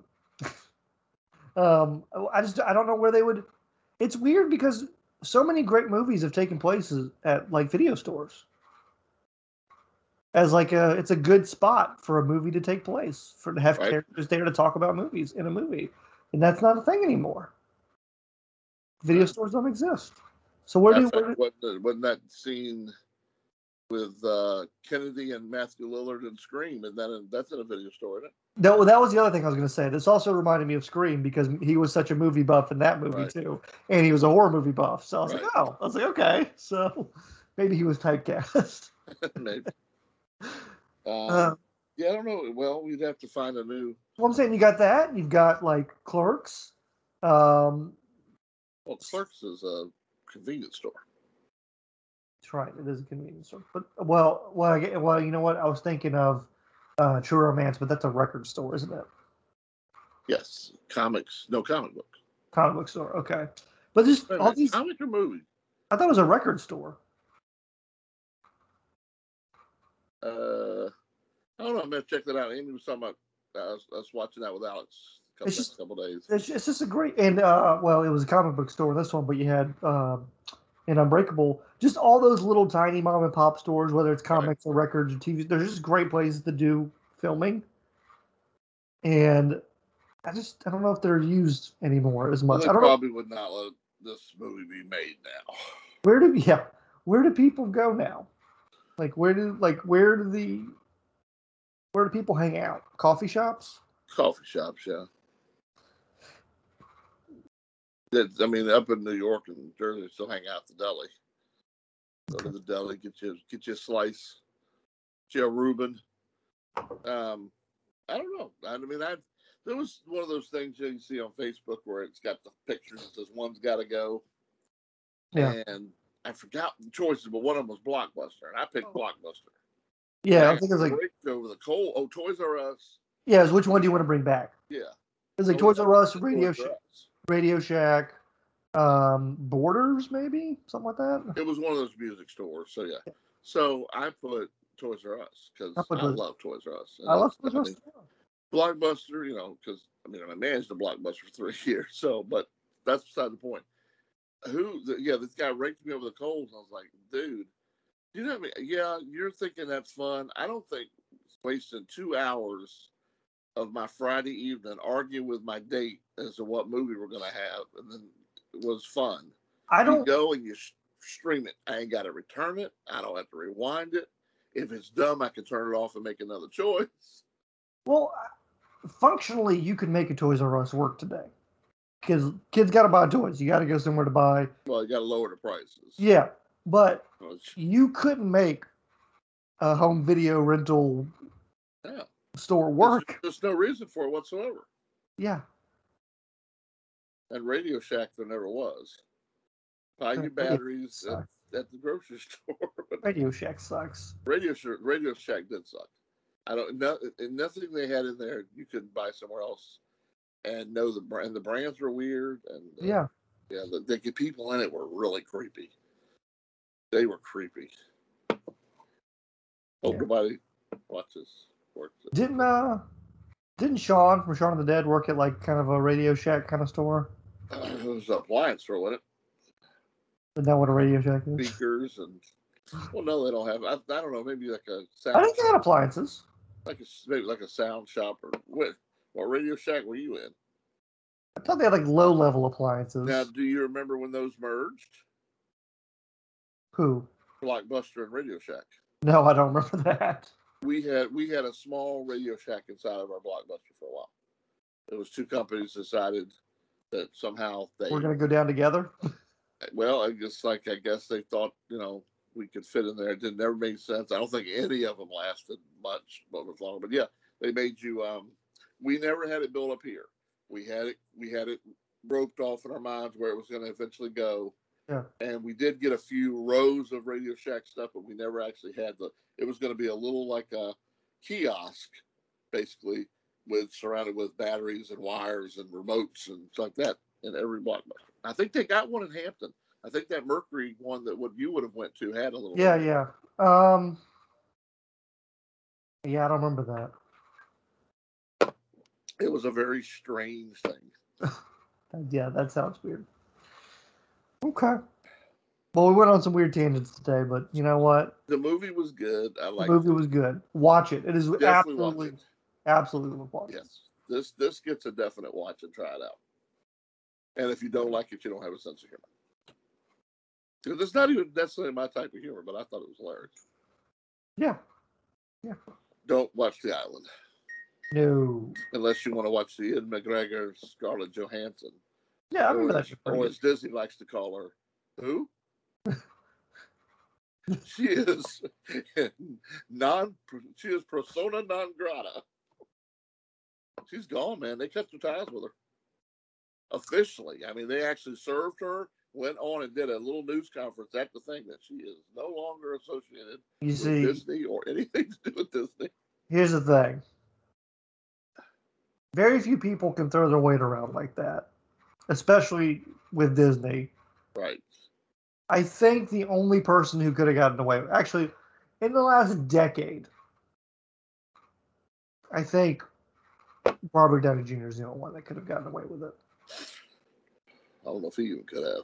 don't know where they would. It's weird because so many great movies have taken place at like video stores. As like it's a good spot for a movie to take place, to have characters there to talk about movies in a movie, and that's not a thing anymore. Video stores don't exist. So where do wasn't that scene with Kennedy and Matthew Lillard in Scream, and that's in a video store, isn't it? No, that was the other thing I was going to say. This also reminded me of Scream because he was such a movie buff in that movie too, and he was a horror movie buff. So I was like, okay, so maybe he was typecast. Maybe. Yeah, I don't know. Well, we'd have to find a new. Well, I'm saying you got that. You've got like Clerks. Well, Clerks is a convenience store. That's right. It is a convenience store. But you know what? I was thinking of True Romance, but that's a record store, isn't it? Yes, comics. No, comic book. Comic book store. Okay, but just all these comic or movie. I thought it was a record store. I don't know. I'm gonna check that out. Amy was talking about. I was watching that with Alex a couple days. It's just a great and it was a comic book store this one, but you had in Unbreakable just all those little tiny mom and pop stores, whether it's comics or records or TV. There's just great places to do filming, and I don't know if they're used anymore as much. Well, they probably would not let this movie be made now. Where do people go now? Like where do people hang out? Coffee shops? Coffee shops, yeah. I mean, up in New York and Jersey, they still hang out at the deli. Go to the deli, get you a slice, get you a Reuben. I don't know. I mean, there was one of those things you see on Facebook where it's got the pictures that says one's got to go. Yeah. And I forgot the choices, but one of them was Blockbuster, and I picked Blockbuster. Yeah, I think it was like over the coal. Oh, Toys R Us. Yeah, which one do you want to bring back? Yeah, it was like Toys R Us, Radio Shack, Borders, maybe something like that. It was one of those music stores. So yeah. So I put Toys R Us because I love Toys R Us. I love Toys R Us. Blockbuster, because I managed a Blockbuster for 3 years. So, but that's beside the point. This guy raked me over the coals. I was like, dude. You know what I mean? Yeah, you're thinking that's fun. I don't think wasting 2 hours of my Friday evening arguing with my date as to what movie we're going to have, and then it was fun. You go and you stream it. I ain't got to return it. I don't have to rewind it. If it's dumb, I can turn it off and make another choice. Well, functionally, you could make a Toys R Us work today. Because kids got to buy toys. You got to go somewhere to buy. Well, you got to lower the prices. Yeah. But you couldn't make a home video rental store work. There's no reason for it whatsoever. Yeah. And Radio Shack there never was. Buy your batteries at the grocery store. Radio Shack sucks. Radio Shack did suck. Nothing they had in there you could buy somewhere else and know the brands were weird and the people in it were really creepy. They were creepy. Hope nobody watches. Didn't Shaun from Shaun of the Dead work at like kind of a Radio Shack kind of store? It was an appliance store, wasn't it? Isn't that what a Radio Shack is? Speakers and no, they don't have. I don't know. Maybe like a sound. I think they had appliances. Maybe like a sound shop or what Radio Shack were you in? I thought they had like low level appliances. Now, do you remember when those merged? Who? Blockbuster and Radio Shack. No, I don't remember that. We had a small Radio Shack inside of our Blockbuster for a while. It was two companies decided that somehow we're going to go down together. Well, I guess they thought we could fit in there. It never made sense. I don't think any of them lasted much longer. But yeah, they made you. We never had it built up here. We had it roped off in our minds where it was going to eventually go. Yeah. And we did get a few rows of Radio Shack stuff, but we never actually had it was going to be a little like a kiosk, basically, surrounded with batteries and wires and remotes and stuff like that in every Blockbuster. I think they got one in Hampton. I think that Mercury one that you would have went to had a little. Yeah, yeah. Yeah, I don't remember that. It was a very strange thing. Yeah, that sounds weird. Okay. Well, we went on some weird tangents today, but you know what? The movie was good. I liked it. The movie was good. Watch it. It is absolutely worth watching. Yes. This gets a definite watch and try it out. And if you don't like it, you don't have a sense of humor. Because it's not even necessarily my type of humor, but I thought it was hilarious. Yeah. Yeah. Don't watch The Island. No. Unless you want to watch the Ian McGregor, Scarlett Johansson. Yeah, I remember that. Or as Disney likes to call her, who? She is she is persona non grata. She's gone, man. They cut their ties with her. Officially. I mean, they actually served her, went on and did a little news conference at the thing that she is no longer associated with Disney or anything to do with Disney. Here's the thing. Very few people can throw their weight around like that, especially with Disney. Right. I think the only person who could have gotten away, actually, in the last decade, I think Robert Downey Jr. is the only one that could have gotten away with it. I don't know if he even could have.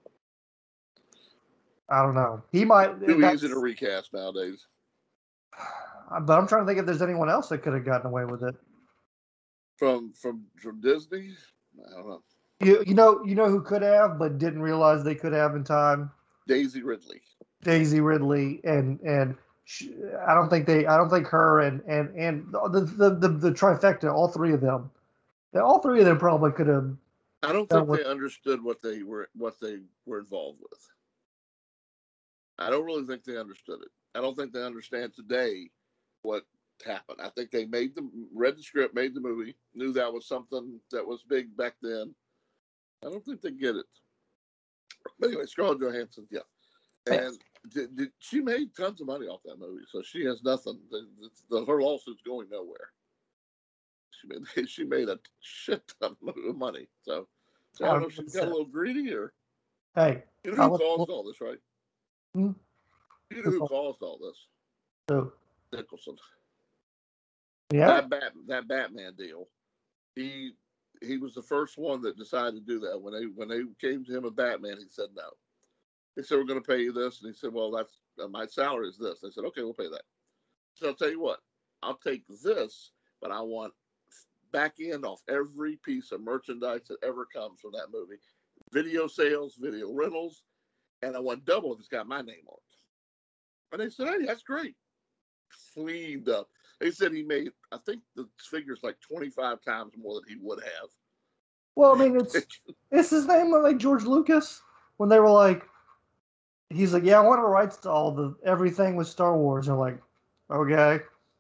I don't know. He might. Too easy to recast nowadays. But I'm trying to think if there's anyone else that could have gotten away with it. From Disney? I don't know. You know who could have, but didn't realize they could have in time. Daisy Ridley, and I don't think her and the trifecta, all three of them probably could have. I don't think they understood what they were involved with. I don't really think they understood it. I don't think they understand today what happened. I think they read the script, made the movie, knew that was something that was big back then. I don't think they get it. But anyway, Scarlett Johansson, yeah. And she made tons of money off that movie, so she has nothing. Her lawsuit's going nowhere. She made a shit ton of money. So I don't know if she got a little greedy or. Hey, you know who caused all this, right? You know who caused all this? Who? Nicholson. Yeah. That Batman deal. He was the first one that decided to do that. When they came to him with Batman, he said no. They said, we're going to pay you this. And he said, well, that's my salary is this. They said, okay, we'll pay that. So I'll tell you what, I'll take this, but I want back end off every piece of merchandise that ever comes from that movie. Video sales, video rentals, and I want double if it's got my name on it. And they said, hey, that's great. Cleaned up. They said he made, I think the figure's like 25 times more than he would have. Well, I mean, it's his name like George Lucas when they were like, he's like, yeah, I want the rights to everything with Star Wars. And they're like, okay.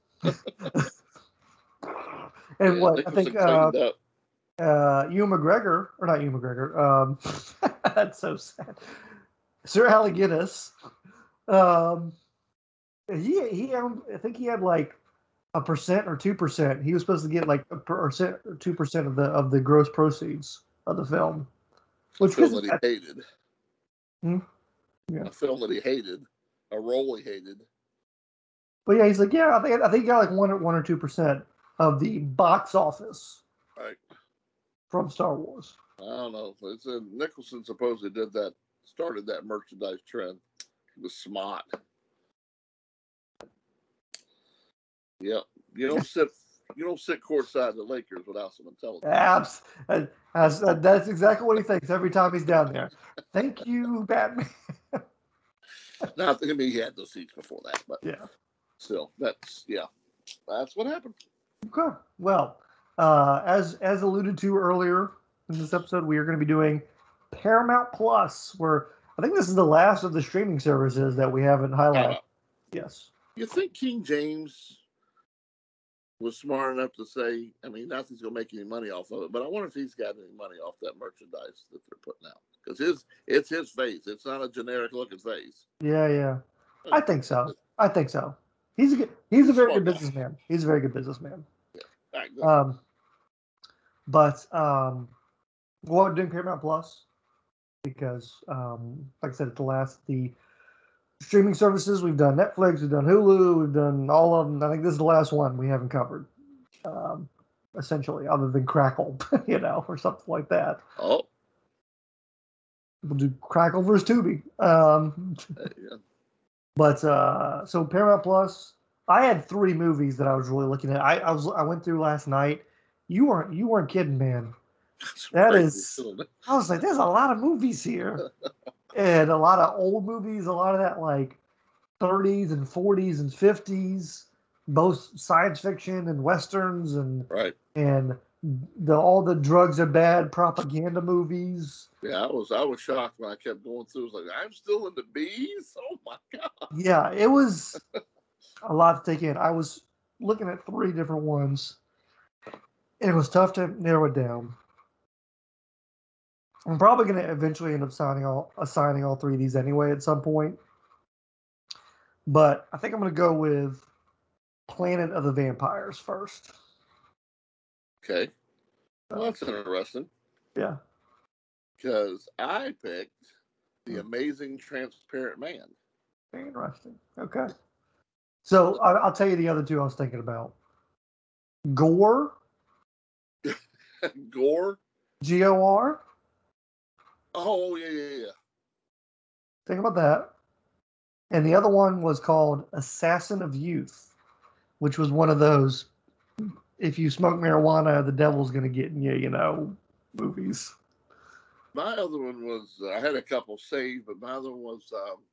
And I think Ewan McGregor, or not Ewan McGregor, that's so sad. Sir Alec Guinness, I think he had like 1% or 2%. He was supposed to get like 1% or 2% of the gross proceeds of the film, which a film that he hated. Yeah. A film that he hated, a role he hated. But yeah, he's like, yeah, I think he got like 1 or 2% of the box office, right, from Star Wars. I don't know. It's Nicholson supposedly started that merchandise trend. He was smart. Yeah, you don't sit courtside at the Lakers without some intelligence. That's exactly what he thinks every time he's down there. Thank you, Batman. Not that he had those seats before that, but yeah, still, that's what happened. Okay, well, as alluded to earlier in this episode, we are going to be doing Paramount Plus, where I think this is the last of the streaming services that we haven't highlighted. Yes. You think King James was smart enough to say, I mean, not that he's going to make any money off of it, but I wonder if he's got any money off that merchandise that they're putting out. Because it's his face. It's not a generic looking face. Yeah. I think so. He's a very good businessman. He's a very good businessman. Yeah. Right, we're doing Paramount Plus because, like I said, it's the streaming services. We've done Netflix, we've done Hulu, we've done all of them. I think this is the last one we haven't covered, essentially, other than Crackle, or something like that. Oh. We'll do Crackle versus Tubi. Yeah. But so Paramount Plus, I had 3 movies that I was really looking at. I went through last night. You weren't kidding, man. That is, I was like, there's a lot of movies here. And a lot of old movies, a lot of that like 30s and 40s and 50s, both science fiction and westerns and all the drugs are bad propaganda movies. Yeah, I was shocked when I kept going through. I was like, I'm still in the B's? Oh my God. Yeah, it was a lot to take in. I was looking at 3 different ones, and it was tough to narrow it down. I'm probably going to eventually end up assigning all 3 of these anyway at some point. But I think I'm going to go with Planet of the Vampires first. Okay. Well, that's interesting. Yeah. Because I picked The Amazing Transparent Man. Very interesting. Okay. So I'll tell you the other 2 I was thinking about. Gore. Gore? G-O-R. Oh, yeah. Think about that. And the other one was called Assassin of Youth, which was one of those, if you smoke marijuana, the devil's going to get in you, movies. My other one was, I had a couple saved, but my other one was,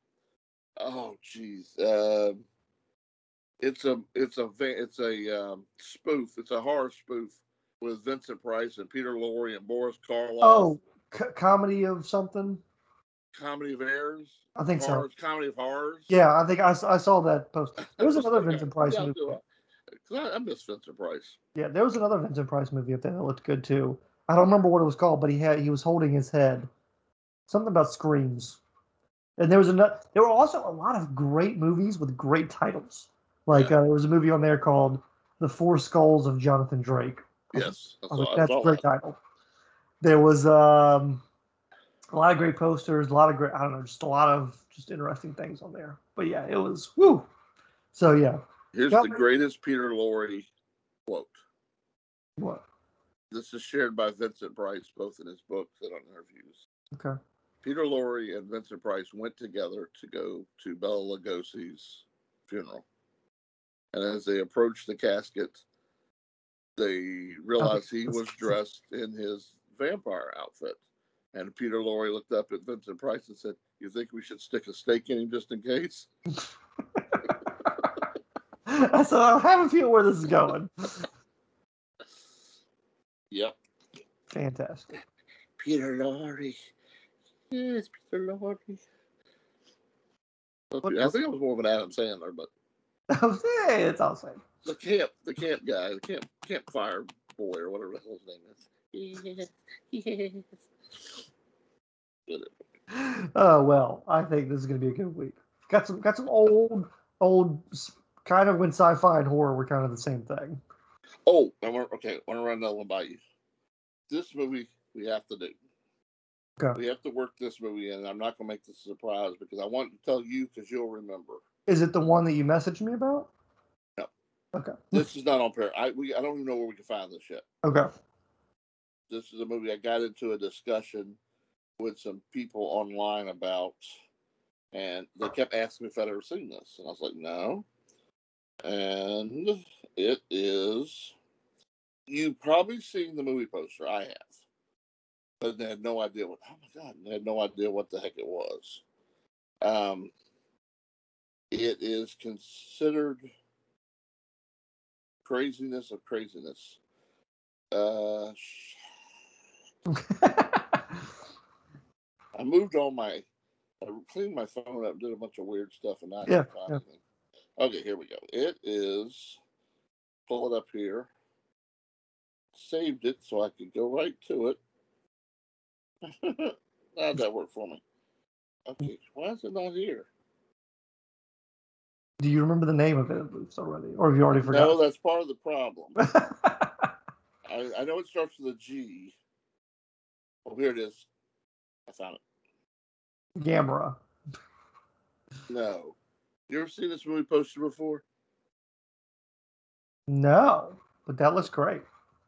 it's a spoof. It's a horror spoof with Vincent Price and Peter Lorre and Boris Karloff. Oh, comedy of something? Comedy of Errors? I think so. Comedy of Horrors? Yeah, I think I saw that post. There was another Vincent Price movie. I miss Vincent Price. Yeah, there was another Vincent Price movie up there that looked good too. I don't remember what it was called, but he was holding his head. Something about screams. And there were also a lot of great movies with great titles. Like there was a movie on there called The Four Skulls of Jonathan Drake. Yes, that's a great title. There was a lot of great posters, a lot of great, I don't know, just a lot of just interesting things on there. But yeah, it was woo. So yeah. Here's the greatest Peter Lorre quote. What? This is shared by Vincent Price, both in his books and on interviews. Okay. Peter Lorre and Vincent Price went together to go to Bela Lugosi's funeral. And as they approached the casket, they realized he was dressed in his vampire outfit. And Peter Lorre looked up at Vincent Price and said, "You think we should stick a stake in him just in case?" So I have a feel where this is going. Yep. Fantastic. Peter Lorre. Yes, Peter Lorre. I think I was more of an Adam Sandler, but hey, it's all the same. The camp guy, the campfire boy, or whatever his name is. Yes. Oh well, I think this is going to be a good week. Got some old kind of when sci-fi and horror were kind of the same thing. Oh, I want to run another one by you. This movie we have to do. Okay. We have to work this movie in. I'm not going to make this a surprise because I want to tell you because you'll remember. Is it the one that you messaged me about? No. Okay. This is not on Pair. I don't even know where we can find this yet. Okay. This is a movie I got into a discussion with some people online about, and they kept asking me if I'd ever seen this, and I was like, no. And it is. You've probably seen the movie poster. I have. But they had no idea what. Oh my God! They had no idea what the heck it was. It is considered craziness of craziness. I cleaned my phone up, did a bunch of weird stuff, and I didn't find anything. Okay, here we go. It is. Pull it up here. Saved it so I could go right to it. How'd that work for me? Okay, why is it not here? Do you remember the name of it at least already? Or have you already forgotten? No, that's part of the problem. I know it starts with a G. Oh, here it is. I found it. Gamera. No. You ever seen this movie poster before? No, but that looks great.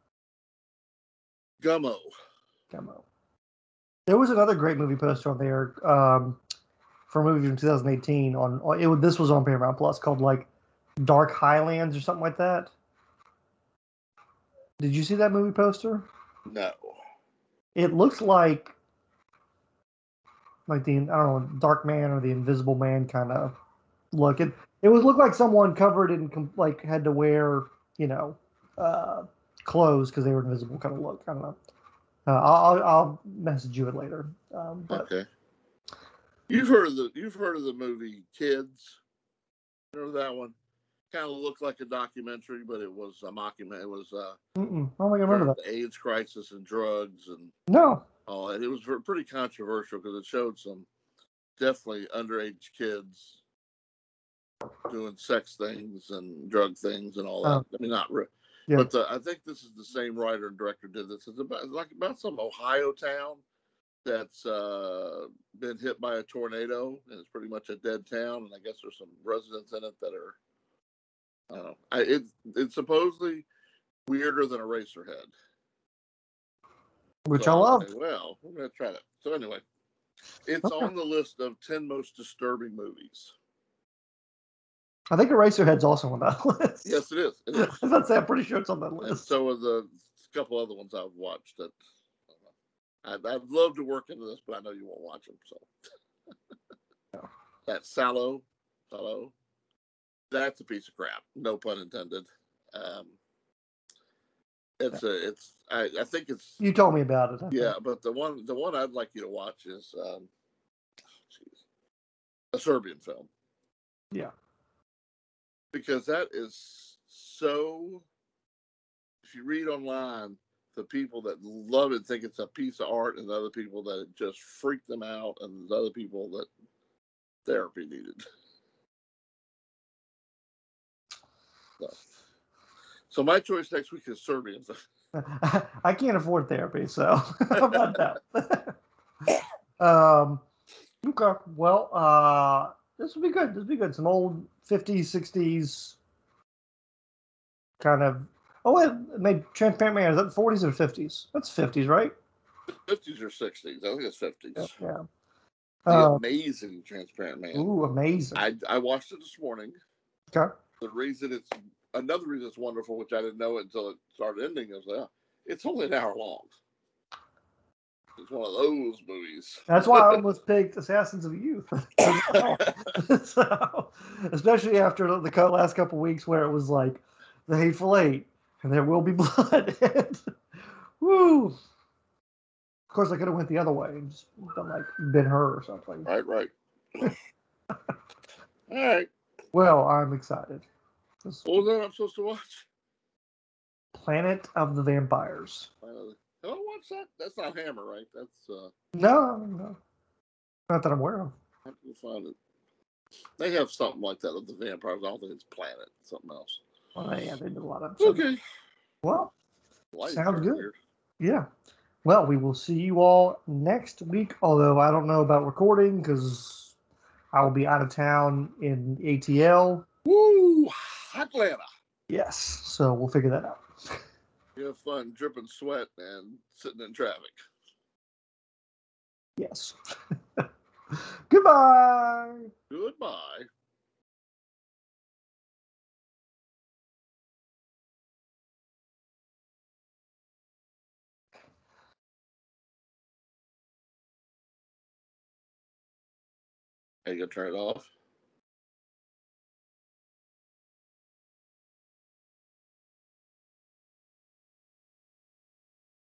Gummo. There was another great movie poster on there for a movie from 2018. This was on Paramount Plus called like Dark Highlands or something like that. Did you see that movie poster? No. it looks like the, I don't know, Dark Man or the Invisible Man kind of look. It would look like someone covered in like had to wear, you know, clothes because they were invisible kind of look. I don't know. I'll message you it later. But okay. You've heard of the movie Kids? Remember that one? Kind of looked like a documentary, but it was a mockumentary. It was I don't think I remember that. The AIDS crisis and drugs and No. all, and it was pretty controversial because it showed some definitely underage kids doing sex things and drug things and all that. I mean, not real. Yeah. But I think this is the same writer and director did this. It's about some Ohio town that's been hit by a tornado, and it's pretty much a dead town. And I guess there's some residents in it that are, I don't know. It's supposedly weirder than Eraserhead, which I love. Well, we're gonna try that. So anyway, it's on the list of 10 most disturbing movies. I think Eraserhead's also on that list. Yes, it is. It is. I was about to say, I'm pretty sure it's on that list. And so are the couple other ones I've watched that I'd love to work into this, but I know you won't watch them. So that Salò, that's a piece of crap. No pun intended. I think it's. You told me about it. Yeah, but the one I'd like you to watch is a Serbian film. Yeah. Because that is so. If you read online, the people that love it think it's a piece of art, and the other people that it just freaked them out, and the other people that therapy needed. So my choice next week is Serbian. I can't afford therapy, so how about that? Okay. Well, this would be good. This would be good. Some old 50s, 60s kind of. Oh, wait, made Transparent Man. Is that 40s or 50s? That's 50s, right? 50s or 60s. I think it's 50s. Yeah. The amazing Transparent Man. Ooh, amazing. I watched it this morning. Okay. Another reason it's wonderful, which I didn't know until it started ending, is it's only an hour long. It's one of those movies. That's why I almost picked Assassins of the Youth. So, especially after the last couple weeks where it was like The Hateful Eight and There Will Be Blood. And, woo! Of course, I could have went the other way and just done like Ben-Hur or something. Right. All right. Well, I'm excited. What was that I'm supposed to watch? Planet of the Vampires. I don't watch that. That's not Hammer, right? That's No. Not that I'm aware of. I have to find it. They have something like that of the vampires. I don't think it's Planet. Something else. Well, yeah, they did a lot of. Okay. Well, sounds good. Weird. Yeah. Well, we will see you all next week. Although I don't know about recording because I will be out of town in ATL. Woo! Atlanta. Yes. So we'll figure that out. You have fun dripping sweat and sitting in traffic. Yes. Goodbye. Goodbye. Are you going to turn it off?